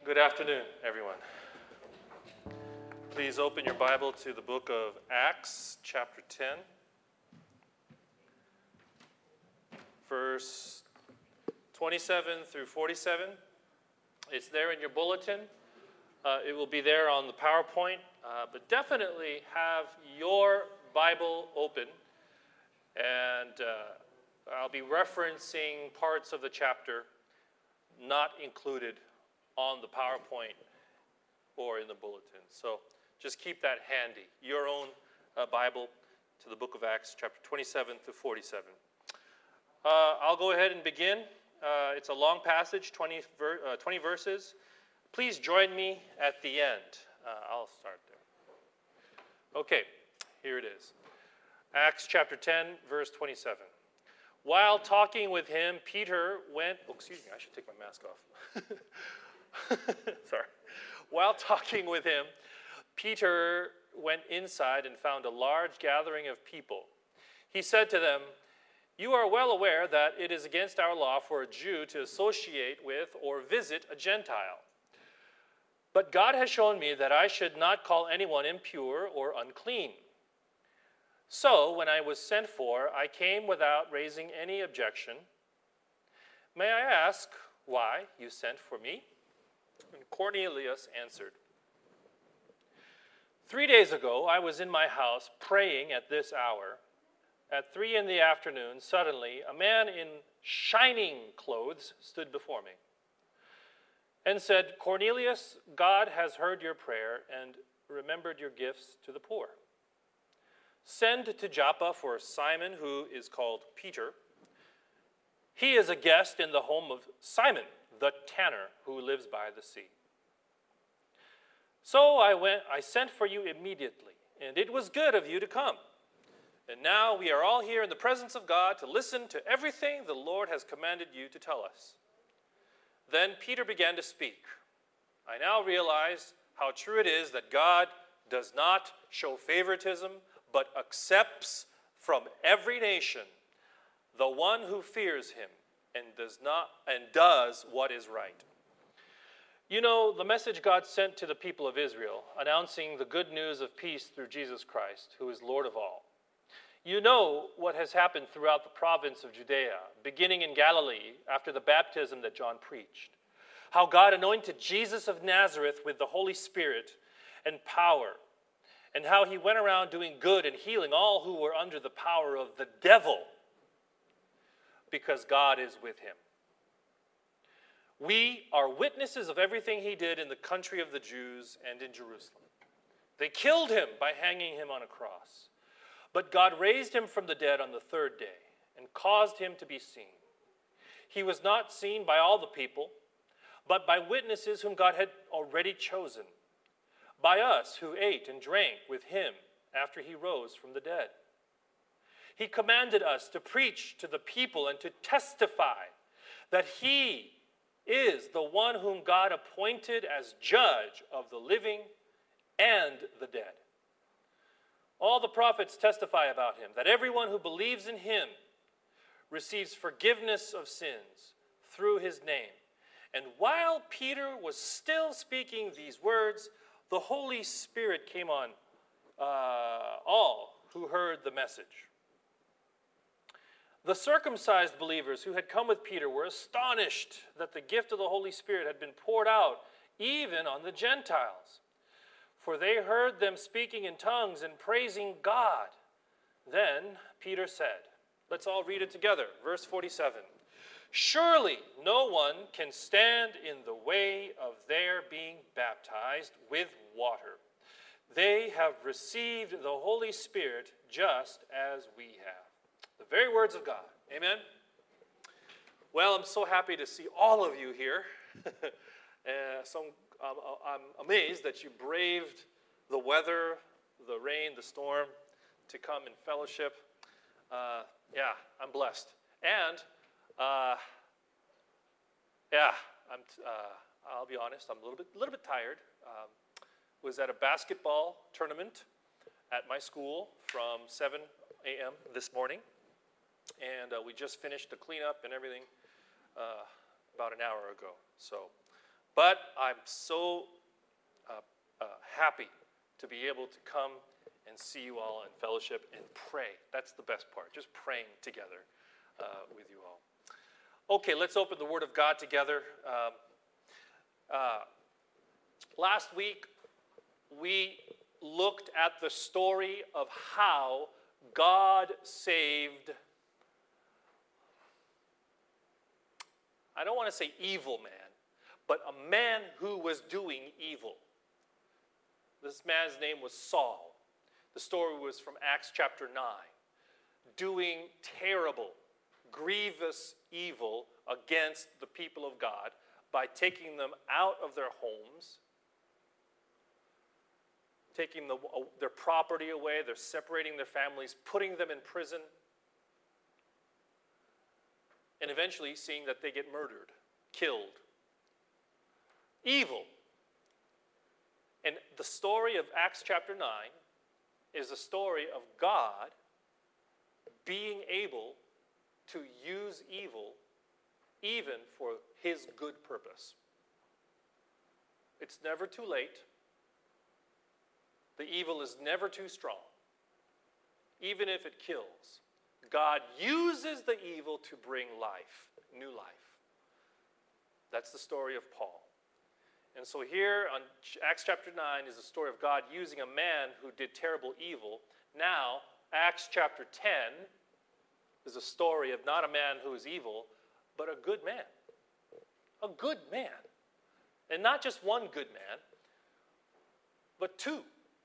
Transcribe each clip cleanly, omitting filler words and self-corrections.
Good afternoon, everyone. Please open your Bible to the book of Acts, chapter 10, verse 27 through 47. It's there in your bulletin. It will be there on the PowerPoint, but definitely have your Bible open, and I'll be referencing parts of the chapter not included on the PowerPoint or in the bulletin. So just keep that handy, your own Bible to the book of Acts, chapter 27 to 47. I'll go ahead and begin. It's a long passage, 20 verses. Please join me at the end. I'll start there. Okay, here it is. Acts chapter 10, verse 27. While talking with him, Peter went... Oh, excuse me, I should take my mask off. Sorry. While talking with him, Peter went inside and found a large gathering of people. He said to them, "You are well aware that it is against our law for a Jew to associate with or visit a Gentile. But God has shown me that I should not call anyone impure or unclean. So, when I was sent for, I came without raising any objection. May I ask why you sent for me?" And Cornelius answered, "3 days ago, I was in my house praying at this hour. At 3 p.m, suddenly, a man in shining clothes stood before me and said, 'Cornelius, God has heard your prayer and remembered your gifts to the poor. Send to Joppa for Simon, who is called Peter. He is a guest in the home of Simon, the tanner, who lives by the sea.' So I sent for you immediately, and it was good of you to come. And now we are all here in the presence of God to listen to everything the Lord has commanded you to tell us." Then Peter began to speak. "I now realize how true it is that God does not show favoritism, but accepts from every nation the one who fears him and does what is right. You know the message God sent to the people of Israel, announcing the good news of peace through Jesus Christ, who is Lord of all. You know what has happened throughout the province of Judea, beginning in Galilee after the baptism that John preached. How God anointed Jesus of Nazareth with the Holy Spirit and power, and how he went around doing good and healing all who were under the power of the devil, because God is with him. We are witnesses of everything he did in the country of the Jews and in Jerusalem. They killed him by hanging him on a cross. But God raised him from the dead on the third day and caused him to be seen. He was not seen by all the people, but by witnesses whom God had already chosen, by us who ate and drank with him after he rose from the dead. He commanded us to preach to the people and to testify that he is the one whom God appointed as judge of the living and the dead. All the prophets testify about him, that everyone who believes in him receives forgiveness of sins through his name. And while Peter was still speaking these words, the Holy Spirit came on all who heard the message. The circumcised believers who had come with Peter were astonished that the gift of the Holy Spirit had been poured out even on the Gentiles. For they heard them speaking in tongues and praising God. Then Peter said, let's all read it together, verse 47. "Surely no one can stand in the way of their being baptized with water. They have received the Holy Spirit just as we have." The very words of God. Amen? Well, I'm so happy to see all of you here. I'm amazed that you braved the weather, the rain, the storm to come and fellowship. I'm blessed. And, I'll be honest, I'm a little bit tired. Was at a basketball tournament at my school from 7 a.m. this morning. And we just finished the cleanup and everything about an hour ago. So But I'm so happy to be able to come and see you all in fellowship and pray. That's the best part, just praying together with you all. Okay, let's open the Word of God together. Last week, we looked at the story of how God saved, I don't want to say evil man, but a man who was doing evil. This man's name was Saul. The story was from Acts chapter 9. Doing terrible, grievous evil against the people of God by taking them out of their homes, taking their property away, they're separating their families, putting them in prison, and eventually seeing that they get murdered, killed. Evil. And the story of Acts chapter 9 is a story of God being able to use evil even for his good purpose. It's never too late. The evil is never too strong. Even if it kills, God uses the evil to bring life, new life. That's the story of Paul. And so here on Acts chapter 9 is the story of God using a man who did terrible evil. Now, Acts chapter 10 is a story of not a man who is evil, but a good man. A good man. And not just one good man, but two.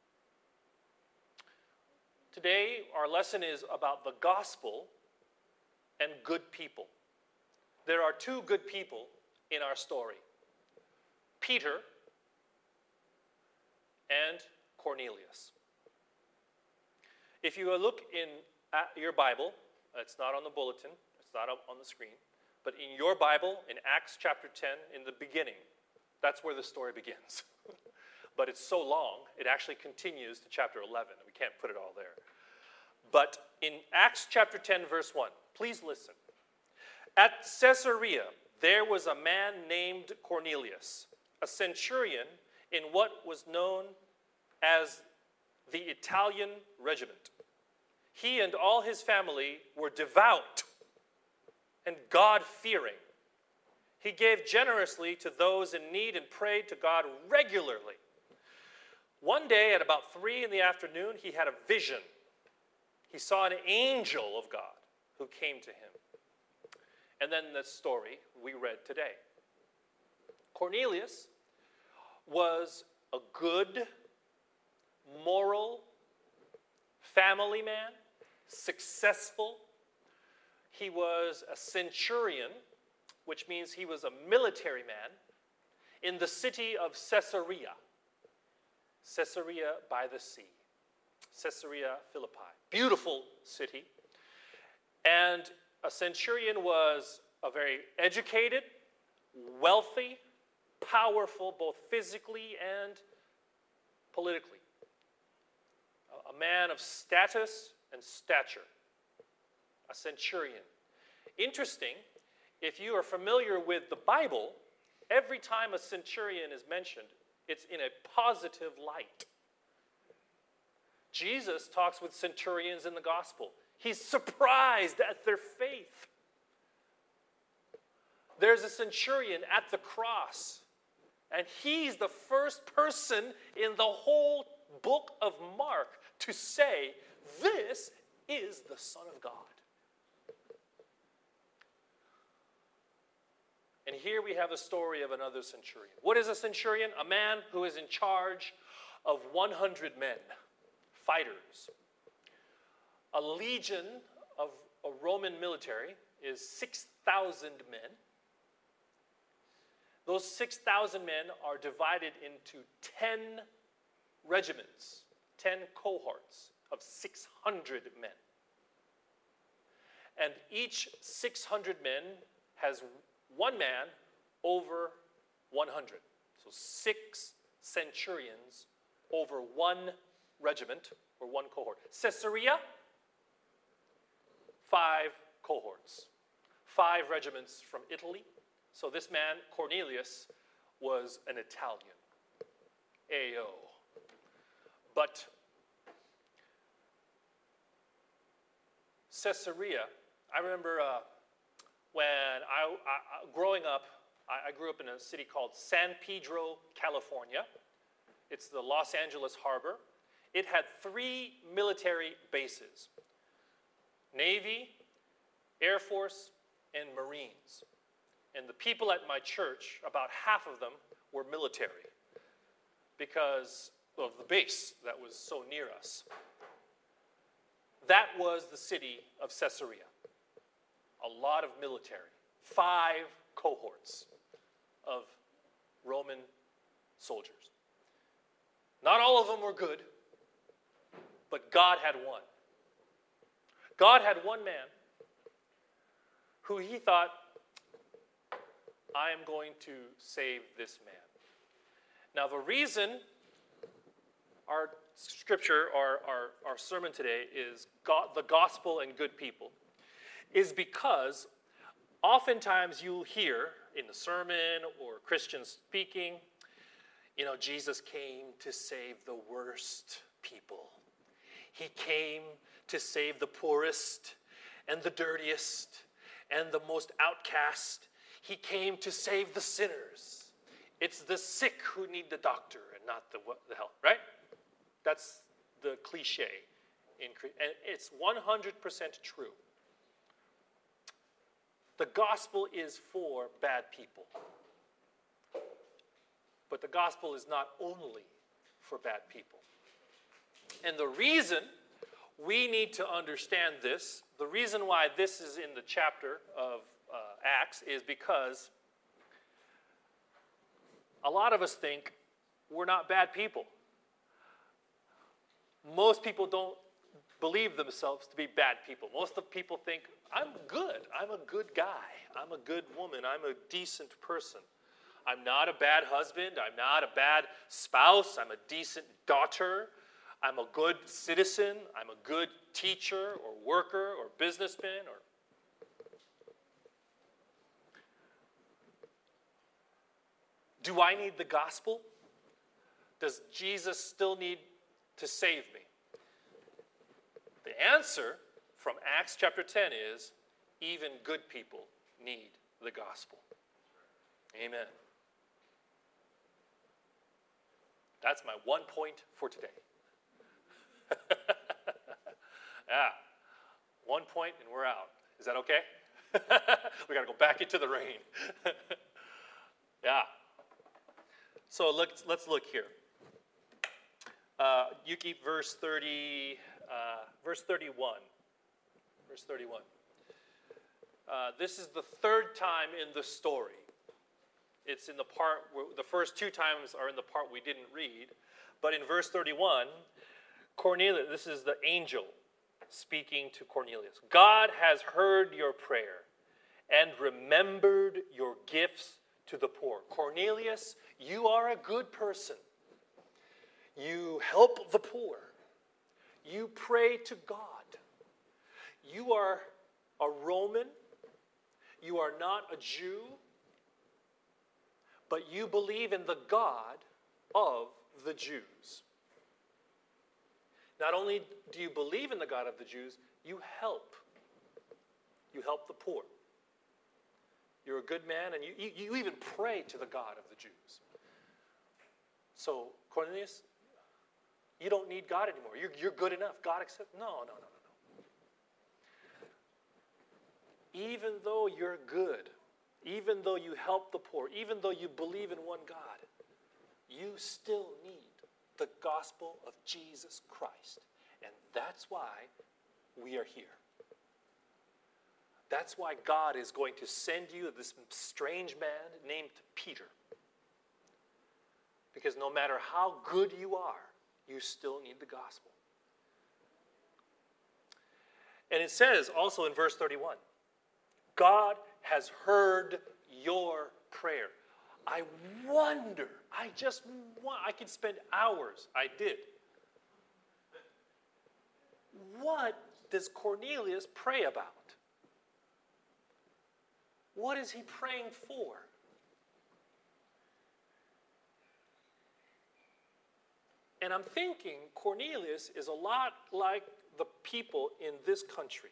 Today, our lesson is about the gospel and good people. There are two good people in our story. Peter and Cornelius. If you look at your Bible, it's not on the bulletin, it's not up on the screen, but in your Bible, in Acts chapter 10, in the beginning, that's where the story begins. But it's so long, it actually continues to chapter 11. We can't put it all there. But in Acts chapter 10, verse 1, please listen. At Caesarea, there was a man named Cornelius, a centurion in what was known as the Italian regiment. He and all his family were devout and God-fearing. He gave generously to those in need and prayed to God regularly. One day at about 3 p.m, he had a vision. He saw an angel of God who came to him. And then the story we read today. Cornelius was a good, moral, family man, successful. He was a centurion, which means he was a military man, in the city of Caesarea. Caesarea by the sea. Caesarea Philippi. Beautiful city. And a centurion was a very educated, wealthy, powerful, both physically and politically. A man of status and stature. A centurion. Interesting, if you are familiar with the Bible, every time a centurion is mentioned, it's in a positive light. Jesus talks with centurions in the gospel. He's surprised at their faith. There's a centurion at the cross, and he's the first person in the whole book of Mark to say, this is the Son of God. And here we have a story of another centurion. What is a centurion? A man who is in charge of 100 men, fighters. A legion of a Roman military is 6,000 men. Those 6,000 men are divided into 10 regiments, 10 cohorts of 600 men. And each 600 men has one man over 100. So 6 centurions over one regiment or one cohort. Caesarea, 5 cohorts. 5 regiments from Italy. So this man, Cornelius, was an Italian. Ayo. But Caesarea, I remember when growing up, I grew up in a city called San Pedro, California. It's the Los Angeles harbor. It had 3 military bases: Navy, Air Force, and Marines. And the people at my church, about half of them were military because of the base that was so near us. That was the city of Caesarea. A lot of military. 5 cohorts of Roman soldiers. Not all of them were good, but God had one. God had one man who he thought, I am going to save this man. Now the reason our scripture, our sermon today is the gospel and good people is because oftentimes you'll hear in the sermon or Christians speaking, Jesus came to save the worst people. He came to save the poorest and the dirtiest and the most outcast. He came to save the sinners. It's the sick who need the doctor and not the health, right? That's the cliche. And it's 100% true. The gospel is for bad people. But the gospel is not only for bad people. And the reason we need to understand this, the reason why this is in the chapter of Acts is because a lot of us think we're not bad people. Most people don't believe themselves to be bad people. Most of the people think, I'm good. I'm a good guy. I'm a good woman. I'm a decent person. I'm not a bad husband. I'm not a bad spouse. I'm a decent daughter. I'm a good citizen. I'm a good teacher or worker or businessman or do I need the gospel? Does Jesus still need to save me? The answer from Acts chapter 10 is even good people need the gospel. Amen. That's my one point for today. Yeah. 1 point and we're out. Is that okay? We got to go back into the rain. Yeah. So let's look here. You keep verse 31. Verse 31. This is the third time in the story. It's in the part where the first 2 times are in the part we didn't read. But in verse 31, Cornelius, this is the angel speaking to Cornelius. God has heard your prayer and remembered your gifts to the poor. Cornelius, you are a good person. You help the poor. You pray to God. You are a Roman. You are not a Jew. But you believe in the God of the Jews. Not only do you believe in the God of the Jews, you help. You help the poor. You're a good man, and you even pray to the God of the Jews. So, Cornelius, you don't need God anymore. You're good enough. God accepts. No. Even though you're good, even though you help the poor, even though you believe in one God, you still need the gospel of Jesus Christ. And that's why we are here. That's why God is going to send you this strange man named Peter. Because no matter how good you are, you still need the gospel. And it says also in verse 31, God has heard your prayer. I wonder, I could spend hours, I did. What does Cornelius pray about? What is he praying for? And I'm thinking Cornelius is a lot like the people in this country.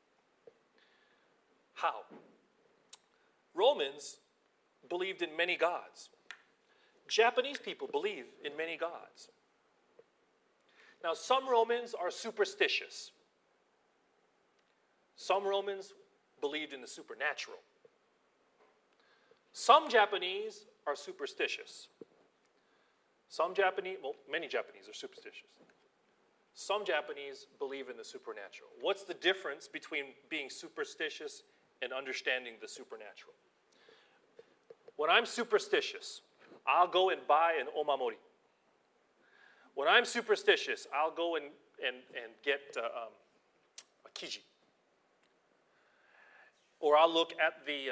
How? Romans believed in many gods. Japanese people believe in many gods. Now, some Romans are superstitious. Some Romans believed in the supernatural. Some Japanese are superstitious. Many Japanese are superstitious. Some Japanese believe in the supernatural. What's the difference between being superstitious and understanding the supernatural? When I'm superstitious, I'll go and buy an omamori. When I'm superstitious, I'll go and get a kiji. Or I'll look at the,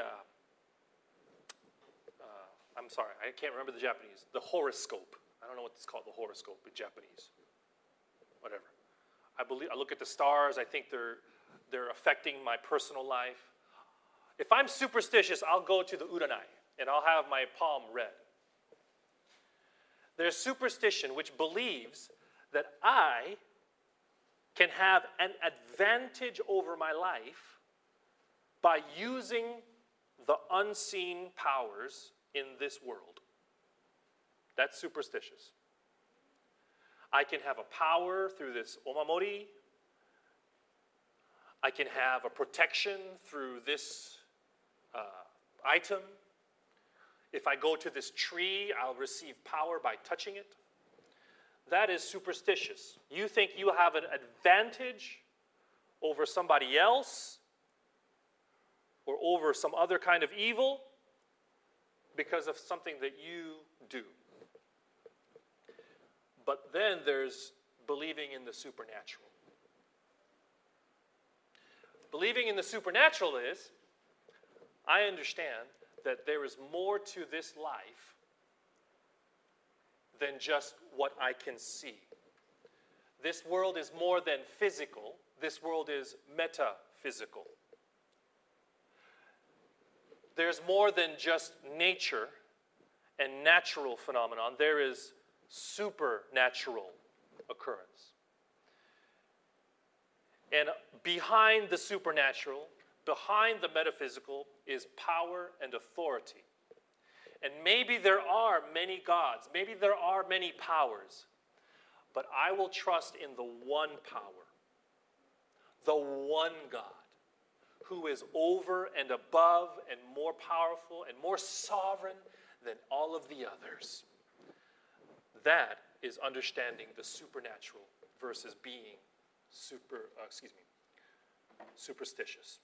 I'm sorry, I can't remember the Japanese, the horoscope. I don't know what it's called, the horoscope in Japanese. Whatever. I look at the stars, I think they're affecting my personal life. If I'm superstitious, I'll go to the uranai, and I'll have my palm read. There's superstition which believes that I can have an advantage over my life by using the unseen powers in this world. That's superstitious. I can have a power through this omamori. I can have a protection through this item. If I go to this tree, I'll receive power by touching it. That is superstitious. You think you have an advantage over somebody else or over some other kind of evil because of something that you do. But then there's believing in the supernatural. Believing in the supernatural is, I understand that there is more to this life than just what I can see. This world is more than physical. This world is metaphysical. There's more than just nature and natural phenomenon. There is supernatural occurrence. And behind the supernatural, behind the metaphysical, is power and authority. And maybe there are many gods, maybe there are many powers, but I will trust in the one power, the one God, who is over and above and more powerful and more sovereign than all of the others. That is understanding the supernatural versus being superstitious.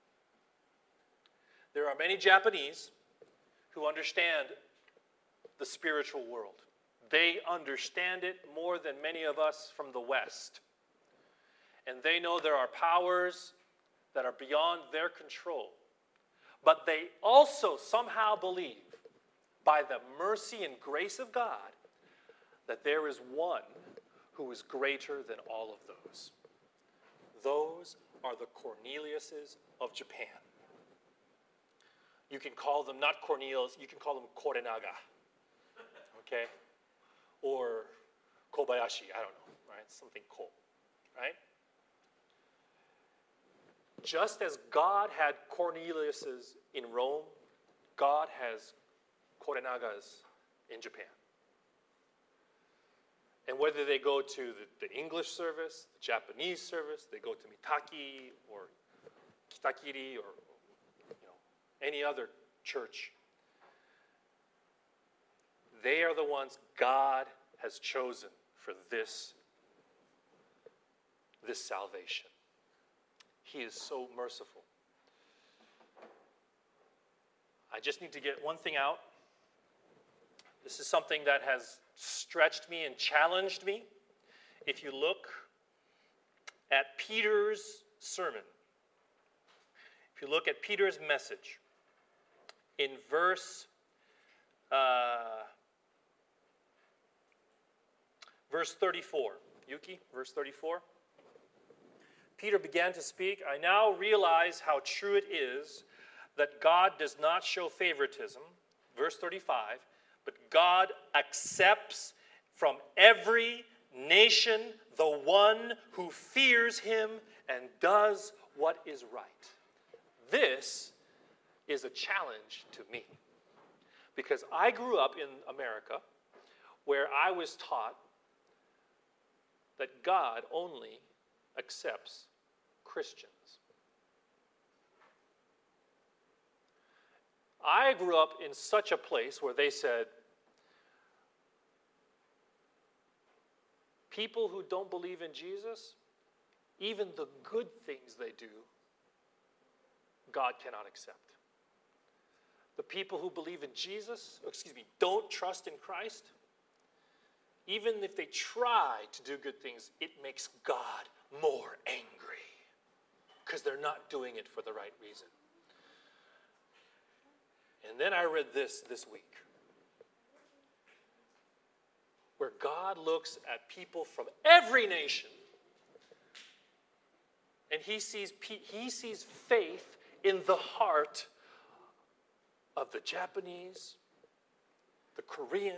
There are many Japanese who understand the spiritual world. They understand it more than many of us from the West. And they know there are powers that are beyond their control. But they also somehow believe, by the mercy and grace of God, that there is one who is greater than all of those. Those are the Corneliuses of Japan. You can call them not Cornelius, you can call them Korenaga, okay? Or Kobayashi, I don't know, right? Something cool, right? Just as God had Corneliuses in Rome, God has Korenagas in Japan. And whether they go to the English service, the Japanese service, they go to Mitaki or Kitakiri or any other church, they are the ones God has chosen for this salvation. He is so merciful. I just need to get one thing out. This is something that has stretched me and challenged me. If you look at Peter's sermon, if you look at Peter's message, in verse 34, Yuki, verse 34, Peter began to speak, "I now realize how true it is that God does not show favoritism," verse 35, "but God accepts from every nation the one who fears him and does what is right. This is a challenge to me because I grew up in America where I was taught that God only accepts Christians. I grew up in such a place where they said, people who don't believe in Jesus, even the good things they do, God cannot accept. The people who believe in Jesus, don't trust in Christ, even if they try to do good things, it makes God more angry because they're not doing it for the right reason. And then I read this week, where God looks at people from every nation, and he sees faith in the heart of the Japanese, the Korean,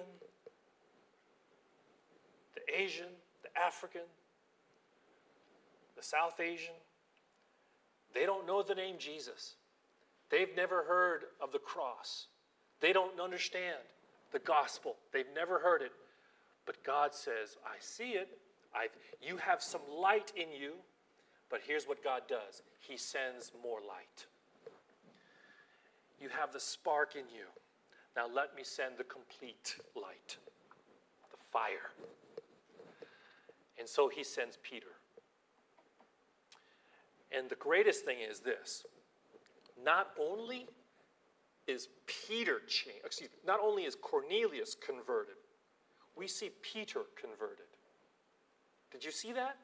the Asian, the African, the South Asian. They don't know the name Jesus. They've never heard of the cross. They don't understand the gospel. They've never heard it. But God says, I see it. You have some light in you. But here's what God does. He sends more light. You have the spark in you. Now let me send the complete light, the fire. And so he sends Peter. And the greatest thing is this. Not only is not only is Cornelius converted, we see Peter converted. Did you see that?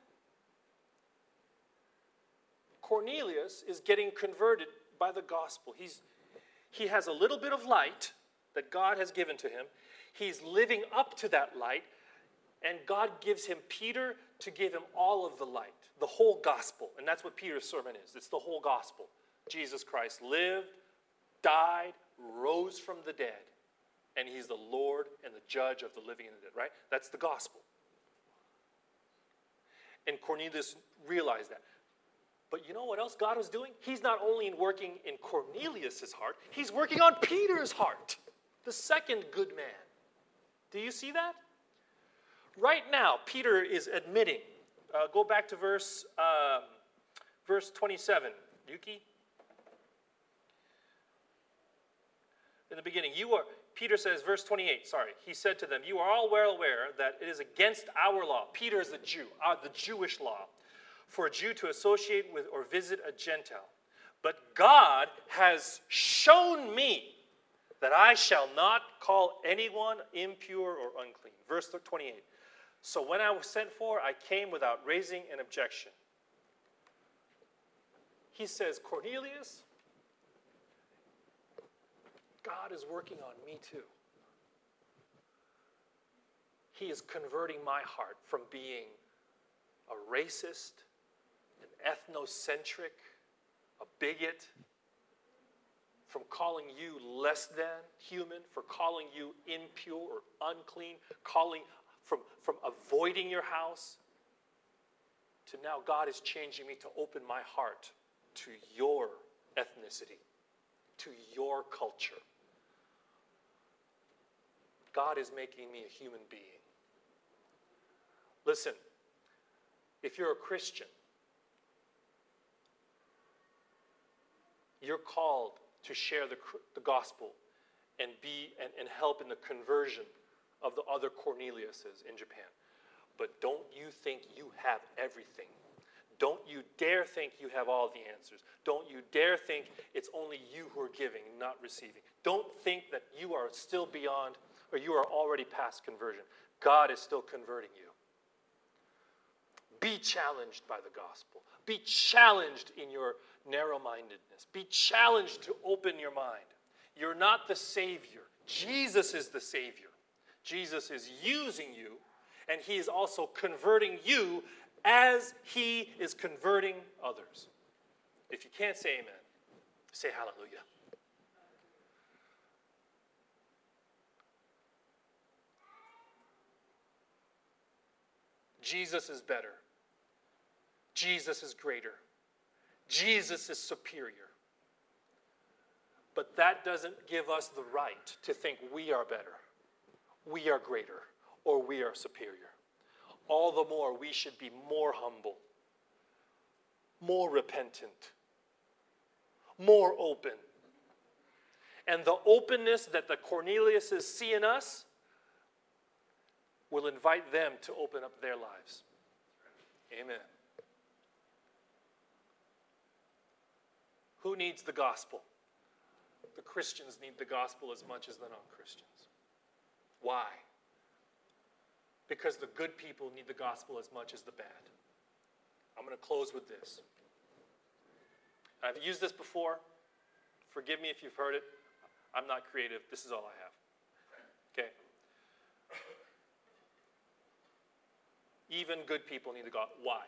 Cornelius is getting converted by the gospel. He has a little bit of light that God has given to him. He's living up to that light, and God gives him Peter to give him all of the light, the whole gospel. And that's what Peter's sermon is. It's the whole gospel. Jesus Christ lived, died, rose from the dead, and he's the Lord and the judge of the living and the dead, right? That's the gospel. And Cornelius realized that. But you know what else God was doing? He's not only working in Cornelius' heart, he's working on Peter's heart, the second good man. Do you see that? Right now, Peter is admitting. Go back to verse 27. Yuki? In the beginning, Peter says, verse 28, he said to them, you are all well aware that it is against our law. Peter is a Jew, the Jewish law, for a Jew to associate with or visit a Gentile. But God has shown me that I shall not call anyone impure or unclean. Verse 28. So when I was sent for, I came without raising an objection. He says, Cornelius, God is working on me too. He is converting my heart from being a racist, an ethnocentric, a bigot, from calling you less than human, for calling you impure or unclean, from avoiding your house, to now God is changing me to open my heart to your ethnicity, to your culture. God is making me a human being. Listen, if you're a Christian, you're called to share the gospel and help in the conversion of the other Corneliuses in Japan. But don't you think you have everything. Don't you dare think you have all the answers. Don't you dare think it's only you who are giving, not receiving. Don't think that you are still beyond, or you are already past conversion. God is still converting you. Be challenged by the gospel. Be challenged in your narrow-mindedness. Be challenged to open your mind. You're not the Savior. Jesus is the Savior. Jesus is using you, and he is also converting you as he is converting others. If you can't say amen, say hallelujah. Jesus is better. Jesus is greater. Jesus is superior. But that doesn't give us the right to think we are better, we are greater, or we are superior. All the more we should be more humble, more repentant, more open. And the openness that the Corneliuses see in us will invite them to open up their lives. Amen. Who needs the gospel? The Christians need the gospel as much as the non-Christians. Why? Because the good people need the gospel as much as the bad. I'm going to close with this. I've used this before. Forgive me if you've heard it. I'm not creative. This is all I have. Okay? Even good people need the gospel. Why?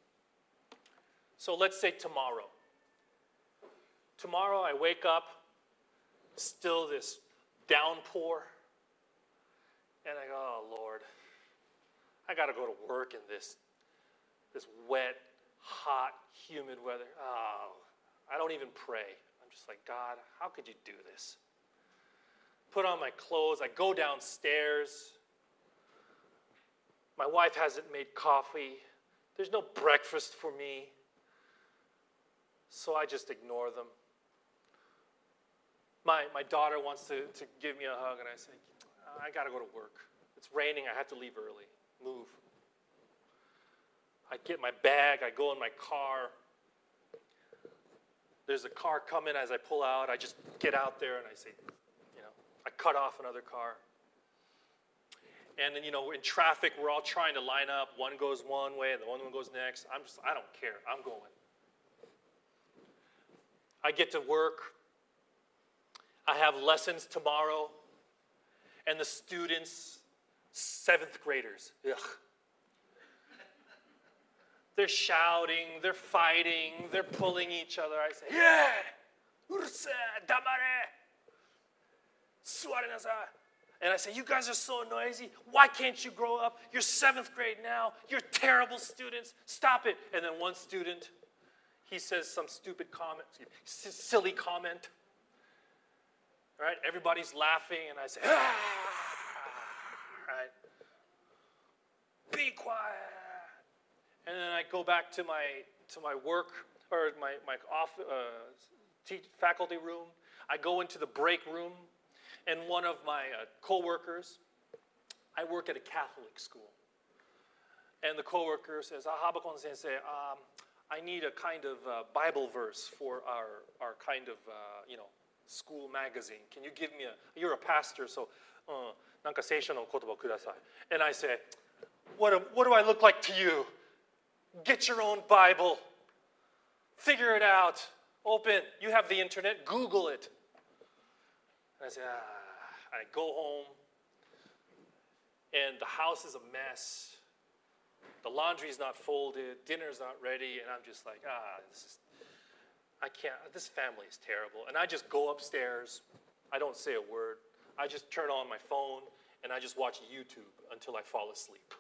So let's say tomorrow. Tomorrow I wake up, still this downpour, and I go, oh, Lord, I got to go to work in this wet, hot, humid weather. Oh, I don't even pray. I'm just like, God, how could you do this? Put on my clothes. I go downstairs. My wife hasn't made coffee. There's no breakfast for me. So I just ignore them. My daughter wants to give me a hug, and I say, I got to go to work. It's raining. I have to leave early. Move. I get my bag. I go in my car. There's a car coming as I pull out. I just get out there, and I say, I cut off another car. And then, in traffic, we're all trying to line up. One goes one way, and the one goes next. I don't care. I'm going. I get to work. I have lessons tomorrow. And the students, 7th graders, ugh. They're shouting, they're fighting, they're pulling each other. I say, yeah, ursa, damare, suare nasai. And I say, you guys are so noisy. Why can't you grow up? You're 7th grade now. You're terrible students. Stop it. And then one student, he says some stupid comment, silly comment. All right, everybody's laughing, and I say, ah, right, be quiet. And then I go back to my work, or my faculty room. I go into the break room, and one of my coworkers, I work at a Catholic school, and the coworker says, Habakon sensei, I need a kind of Bible verse for our kind of, school magazine. Can you give me you're a pastor, so, なんか聖書の言葉ください. And I say, what do I look like to you? Get your own Bible. Figure it out. Open. You have the internet. Google it. And I say, I go home, and the house is a mess. The laundry's not folded. Dinner's not ready. And I'm just like, I can't. This family is terrible. And I just go upstairs. I don't say a word. I just turn on my phone, and I just watch YouTube until I fall asleep.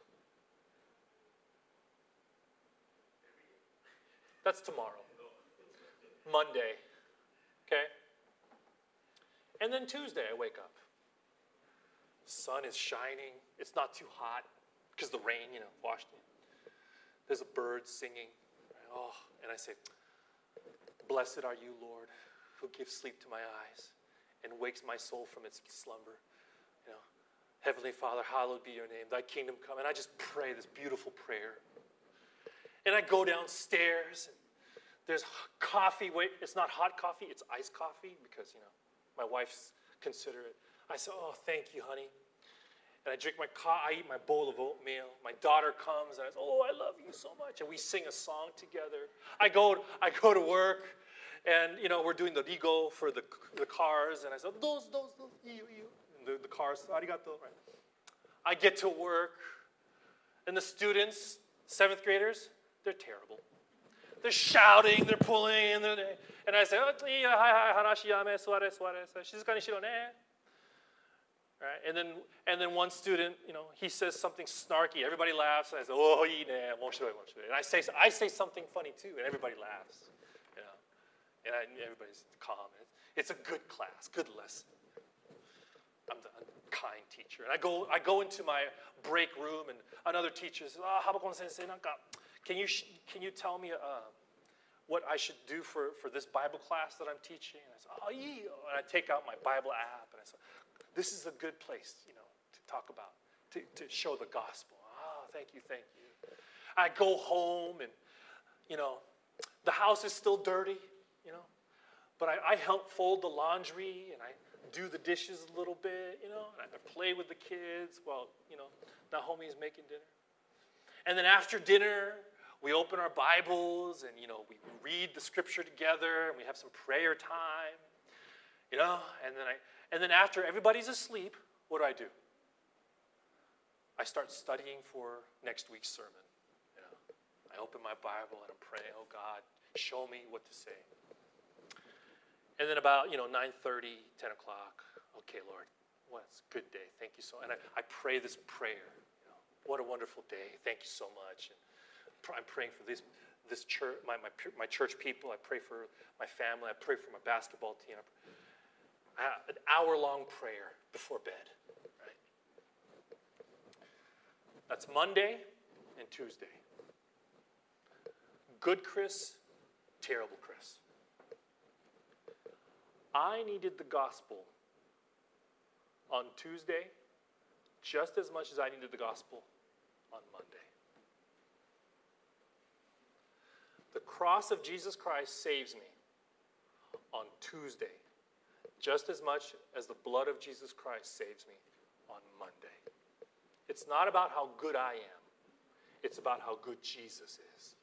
That's tomorrow. Monday. Okay? And then Tuesday, I wake up. Sun is shining. It's not too hot because the rain, washed me. There's a bird singing. Oh, and I say, blessed are you, Lord, who gives sleep to my eyes and wakes my soul from its slumber. Heavenly Father, hallowed be your name. Thy kingdom come. And I just pray this beautiful prayer. And I go downstairs. And there's coffee. Wait, it's not hot coffee. It's iced coffee because, my wife's considerate. I say, oh, thank you, honey. And I drink I eat my bowl of oatmeal. My daughter comes and I say, oh, I love you so much. And we sing a song together. I go to work, and we're doing the rigo for the cars. And I say, those, you. And the cars, arigato. Right? I get to work, and the students, 7th graders, they're terrible. They're shouting, they're pulling, and I say, oh, hanashi yame, suare, shizukani shiro ne. right? And then one student, he says something snarky. Everybody laughs, and I say, "Oh, yeah, and I say something funny too, and everybody laughs, and everybody's calm. It's a good class, good lesson. I'm the kind teacher, and I go into my break room, and another teacher says, Habakon sensei, can you tell me what I should do for this Bible class that I'm teaching?" And I say, "Oh, yeah," and I take out my Bible app, and I say, "This is a good place, to talk about, to show the gospel." "Oh, thank you." I go home, and the house is still dirty, but I help fold the laundry, and I do the dishes a little bit, and I play with the kids while, Naomi is making dinner. And then after dinner, we open our Bibles, and, we read the scripture together, and we have some prayer time, and then after everybody's asleep, what do? I start studying for next week's sermon. I open my Bible, and I'm praying, "Oh, God, show me what to say." And then about, 9:30, 10 o'clock, "Okay, Lord, it's a good day. Thank you so much." And I pray this prayer. "What a wonderful day. Thank you so much." And I'm praying for this church, my church people. I pray for my family. I pray for my basketball team. An hour-long prayer before bed. Right? That's Monday and Tuesday. Good Chris, terrible Chris. I needed the gospel on Tuesday just as much as I needed the gospel on Monday. The cross of Jesus Christ saves me on Tuesday just as much as the blood of Jesus Christ saves me on Monday. It's not about how good I am. It's about how good Jesus is.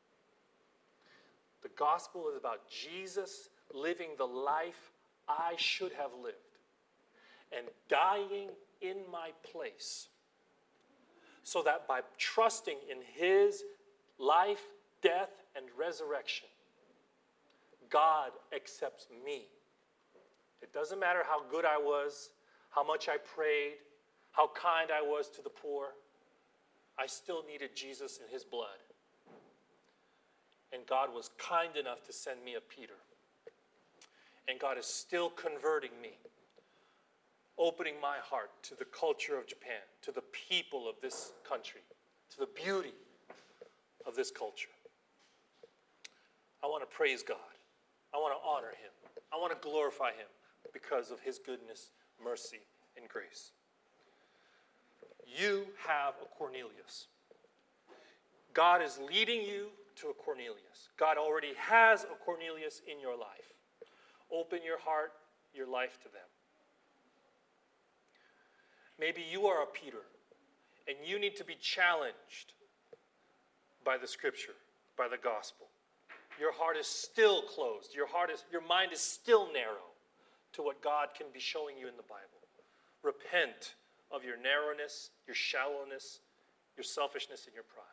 The gospel is about Jesus living the life I should have lived and dying in my place, so that by trusting in his life, death, and resurrection, God accepts me. It doesn't matter how good I was, how much I prayed, how kind I was to the poor. I still needed Jesus and his blood. And God was kind enough to send me a Peter. And God is still converting me, opening my heart to the culture of Japan, to the people of this country, to the beauty of this culture. I want to praise God. I want to honor him. I want to glorify him because of his goodness, mercy, and grace. You have a Cornelius. God is leading you to a Cornelius. God already has a Cornelius in your life. Open your heart, your life to them. Maybe you are a Peter, and you need to be challenged by the scripture, by the gospel. Your heart is still closed. Your mind is still narrow to what God can be showing you in the Bible. Repent of your narrowness, your shallowness, your selfishness, and your pride.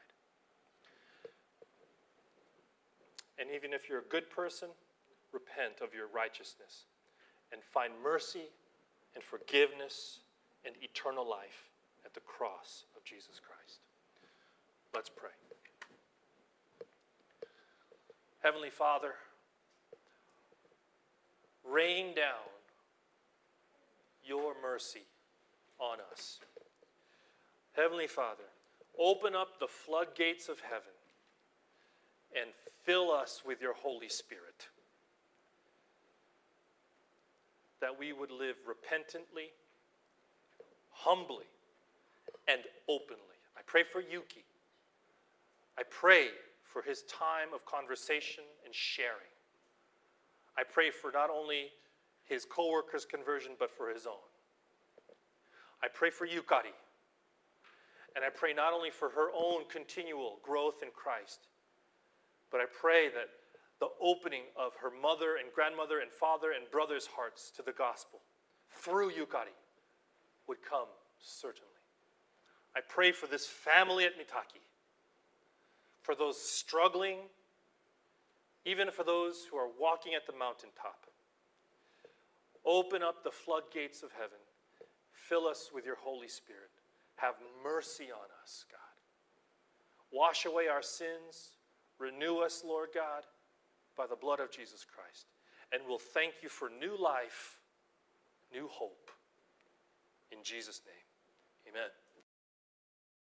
And even if you're a good person, repent of your righteousness and find mercy and forgiveness and eternal life at the cross of Jesus Christ. Let's pray. Heavenly Father, rain down your mercy on us. Heavenly Father, open up the floodgates of heaven and fill us with your Holy Spirit, that we would live repentantly, humbly, and openly. I pray for Yuki. I pray for his time of conversation and sharing. I pray for not only his co-workers' conversion, but for his own. I pray for Yukari. And I pray not only for her own continual growth in Christ, but I pray that the opening of her mother and grandmother and father and brother's hearts to the gospel through Yukari would come certainly. I pray for this family at Mitaki, for those struggling, even for those who are walking at the mountaintop. Open up the floodgates of heaven. Fill us with your Holy Spirit. Have mercy on us, God. Wash away our sins. Renew us, Lord God, by the blood of Jesus Christ. And we'll thank you for new life, new hope. In Jesus' name, amen.